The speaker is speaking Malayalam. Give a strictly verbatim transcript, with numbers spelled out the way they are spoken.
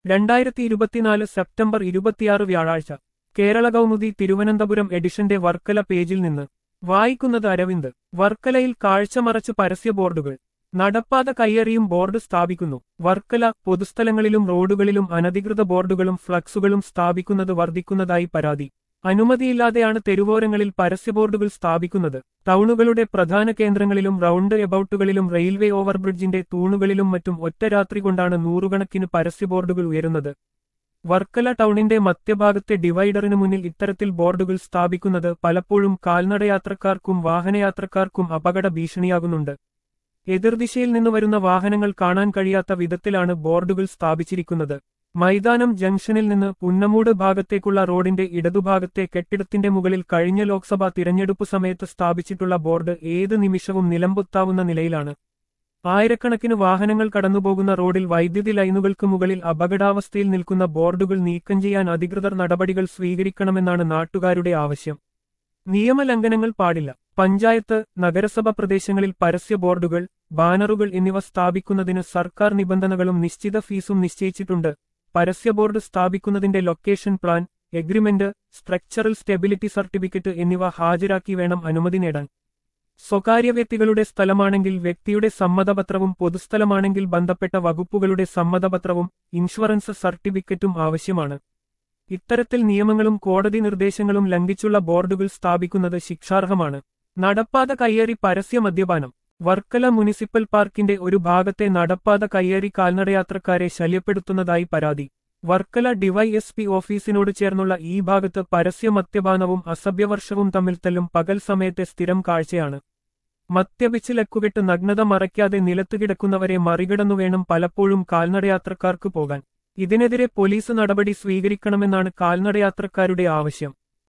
രണ്ടായിരത്തി ഇരുപത്തിനാല് സെപ്റ്റംബർ ഇരുപത്തിയാറ് വ്യാഴാഴ്ച കേരള കൗമുദി തിരുവനന്തപുരം എഡിഷന്റെ വർക്കല പേജിൽ നിന്ന് വായിക്കുന്നത് അരവിന്ദ്. വർക്കലയിൽ കാഴ്ചമറച്ച് പരസ്യ ബോർഡുകൾ. നടപ്പാത കയ്യേറിയും ബോർഡ് സ്ഥാപിക്കുന്നു. വർക്കല പൊതുസ്ഥലങ്ങളിലും റോഡുകളിലും അനധികൃത ബോർഡുകളും ഫ്ലക്സുകളും സ്ഥാപിക്കുന്നത് വർദ്ധിക്കുന്നതായി പരാതി. അനുമതിയില്ലാതെയാണ് തെരുവോരങ്ങളിൽ പരസ്യബോർഡുകൾ സ്ഥാപിക്കുന്നത്. ടൗണുകളുടെ പ്രധാന കേന്ദ്രങ്ങളിലും റൗണ്ട് എബൌട്ടുകളിലും റെയിൽവേ ഓവർബ്രിഡ്ജിന്റെ തൂണുകളിലും മറ്റും ഒറ്റ രാത്രി കൊണ്ടാണ് നൂറുകണക്കിന് പരസ്യബോർഡുകൾ ഉയരുന്നത്. വർക്കല ടൗണിന്റെ മധ്യഭാഗത്തെ ഡിവൈഡറിനു മുന്നിൽ ഇത്തരത്തിൽ ബോർഡുകൾ സ്ഥാപിക്കുന്നത് പലപ്പോഴും കാൽനടയാത്രക്കാർക്കും വാഹനയാത്രക്കാർക്കും അപകട ഭീഷണിയാകുന്നുണ്ട്. എതിർദിശയിൽ നിന്ന് വരുന്ന വാഹനങ്ങൾ കാണാൻ കഴിയാത്ത വിധത്തിലാണ് ബോർഡുകൾ സ്ഥാപിച്ചിരിക്കുന്നത്. മൈതാനം ജംഗ്ഷനിൽ നിന്ന് പുന്നമൂട് ഭാഗത്തേക്കുള്ള റോഡിന്റെ ഇടതുഭാഗത്തെ കെട്ടിടത്തിന്റെ മുകളിൽ കഴിഞ്ഞ ലോക്സഭാ തിരഞ്ഞെടുപ്പ് സമയത്ത് സ്ഥാപിച്ചിട്ടുള്ള ബോർഡ് ഏത് നിമിഷവും നിലംപൊത്താവുന്ന നിലയിലാണ്. ആയിരക്കണക്കിന് വാഹനങ്ങൾ കടന്നുപോകുന്ന റോഡിൽ വൈദ്യുതി ലൈനുകൾക്ക് മുകളിൽ അപകടാവസ്ഥയിൽ നിൽക്കുന്ന ബോർഡുകൾ നീക്കം ചെയ്യാൻ അധികൃതർ നടപടികൾ സ്വീകരിക്കണമെന്നാണ് നാട്ടുകാരുടെ ആവശ്യം. നിയമലംഘനങ്ങൾ പാടില്ല. പഞ്ചായത്ത്, നഗരസഭ പ്രദേശങ്ങളിൽ പരസ്യ ബോർഡുകൾ, ബാനറുകൾ എന്നിവ സ്ഥാപിക്കുന്നതിന് സർക്കാർ നിബന്ധനകളും നിശ്ചിത ഫീസും നിശ്ചയിച്ചിട്ടുണ്ട്. പരസ്യ ബോർഡ് സ്ഥാപിക്കുന്നതിന്റെ location plan, agreement, structural stability certificate എന്നിവ ഹാജരാക്കി വേണം അനുമതി നേടാൻ. സ്വകാര്യ വ്യക്തികളുടെ സ്ഥലമാണെങ്കിൽ വ്യക്തിയുടെ സമ്മതപത്രവും പൊതുസ്ഥലമാണെങ്കിൽ ബന്ധപ്പെട്ട വകുപ്പുകളുടെ സമ്മതപത്രവും ഇൻഷുറൻസ് സർട്ടിഫിക്കറ്റും ആവശ്യമാണ്. ഇത്തരത്തിൽ നിയമങ്ങളും കോടതി നിർദ്ദേശങ്ങളും ലംഘിച്ചുള്ള ബോർഡുകൾ സ്ഥാപിക്കുന്നത് ശിക്ഷാർഹമാണ്. നടപ്പാത കയ്യേറി പരസ്യ മദ്യപാനം. വർക്കല മുനിസിപ്പൽ പാർക്കിന്റെ ഒരു ഭാഗത്തെ നടപ്പാത കയ്യേറി കാൽനടയാത്രക്കാരെ ശല്യപ്പെടുത്തുന്നതായി പരാതി. വർക്കല ഡിവൈഎസ്പി ഓഫീസിനോട് ചേർന്നുള്ള ഈ ഭാഗത്ത് പരസ്യ മദ്യപാനവും അസഭ്യവർഷവും തമ്മിൽ തല്ലും പകൽ സമയത്തെ സ്ഥിരം കാഴ്ചയാണ്. മദ്യപിച്ച് ലക്കുകെട്ട് നഗ്നത മറയ്ക്കാതെ നിലത്ത് കിടക്കുന്നവരെ മറികടന്നുവേണം പലപ്പോഴും കാൽനടയാത്രക്കാർക്ക് പോകാൻ. ഇതിനെതിരെ പോലീസ് നടപടി സ്വീകരിക്കണമെന്നാണ് കാൽനടയാത്രക്കാരുടെ ആവശ്യം.